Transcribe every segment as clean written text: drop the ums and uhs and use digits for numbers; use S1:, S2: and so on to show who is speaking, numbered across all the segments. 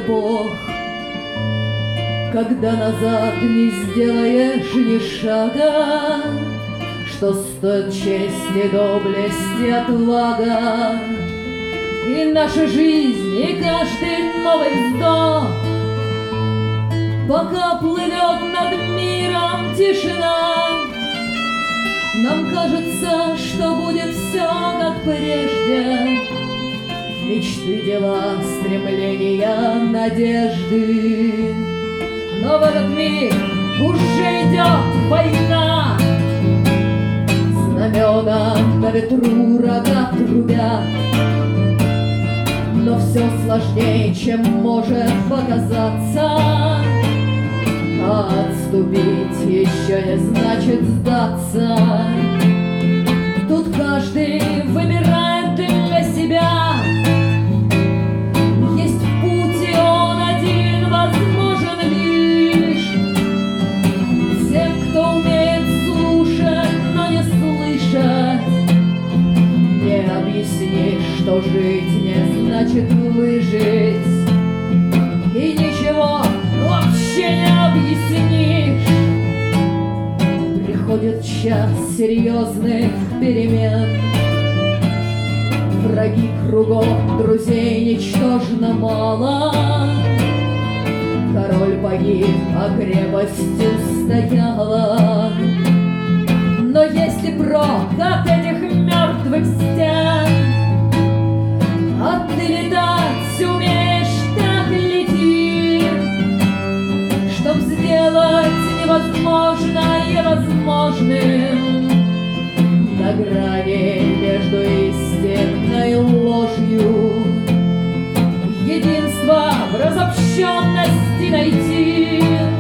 S1: Бог, когда назад не сделаешь ни шага, что стоит честь и доблесть и отвага. И наша жизнь, и каждый новый вздох, пока плывет над миром тишина, нам кажется, что будет все как прежде. Мечты, дела, стремления, надежды. Но в этот миг уже идет война. Знамена на ветру рога трубят. Но все сложнее, чем может показаться. А отступить еще не значит сдаться. Тут каждый выбирает для себя. Есть путь, и он один возможен лишь тем, кто умеет слушать, но не слышать. Не объяснишь, что жить не значит выжить. И ничего вообще не объяснишь. Приходит час серьезных перемен. Враги кругом, друзей ничтожно мало. Король погиб, а крепость устояла. Но если прок от этих мертвых стен, а ты летать умеешь, так лети, чтоб сделать невозможное возможным. На грани между истиной и ложью единство в разобщенности найти.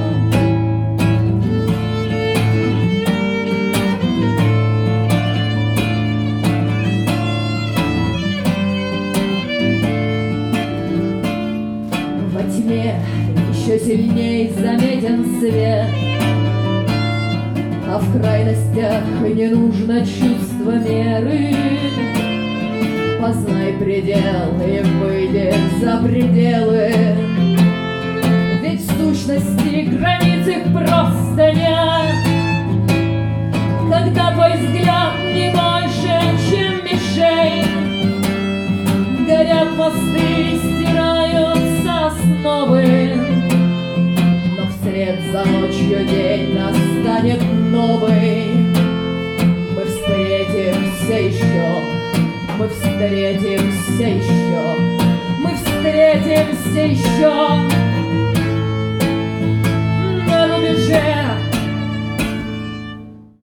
S1: Во тьме еще сильней заметен свет, а в крайностях не нужно чувство меры. Познай предел и выйди за пределы, ведь в сущности границ их просто нет. Когда твой взгляд не больше, чем мишень, горят мосты, стираются основы. Но вслед за ночью день настанет новый. Мы встретимся еще, мы встретимся еще, мы встретимся еще.